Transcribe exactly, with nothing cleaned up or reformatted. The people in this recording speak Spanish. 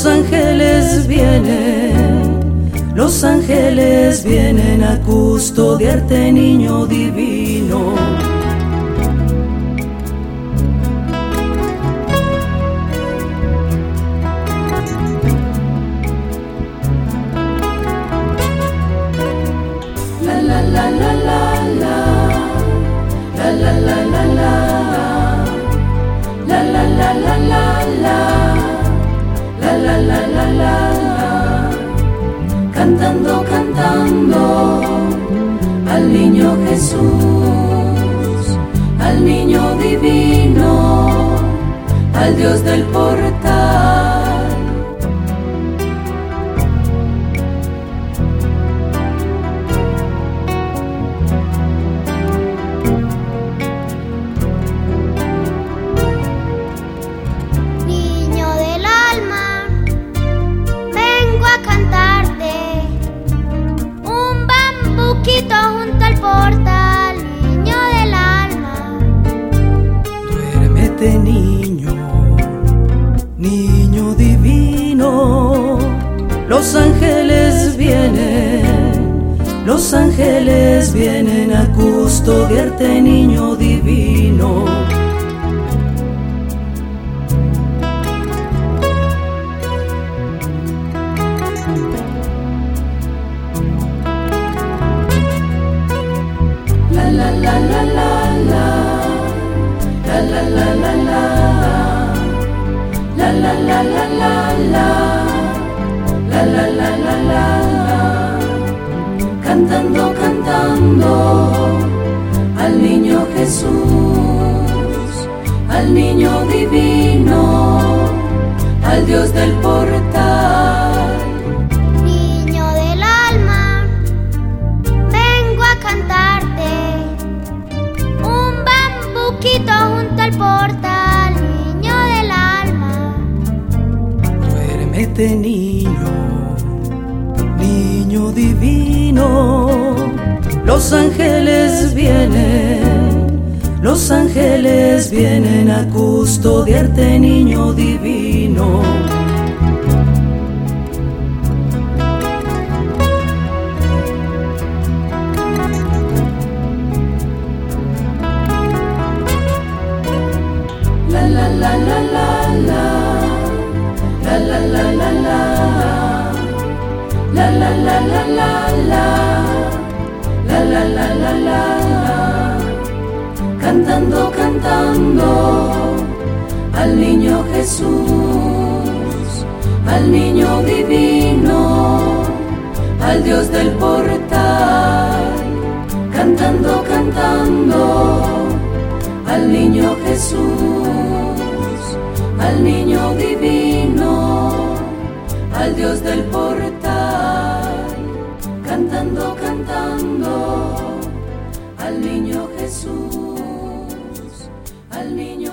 ángeles vienen, los ángeles vienen a custodiarte, niño divino. La la la la la la, la la la la la, la la la la la la. La la la la la la, cantando, cantando al niño Jesús, al niño divino, al Dios del portal. Junto al portal, niño del alma. Duérmete, niño, niño divino. Los ángeles vienen, los ángeles vienen a custodiarte, niño divino. La la la la la, la la la la la, la la la la la la, la la la la la, cantando, cantando al niño Jesús, al niño divino, al Dios del portal. Niño del alma, vengo a cantarte un bambuquito junto al portal, niño del alma. Duérmete, niño, niño divino. Los ángeles vienen, los ángeles vienen a custodiarte, niño divino. La la la la la la, la la la la la, la la la la la la, la la la la la, cantando, cantando al niño Jesús, al niño divino, al Dios del portal, cantando, cantando al niño Jesús, al niño divino, al Dios del portal, cantando, cantando al niño Jesús, al niño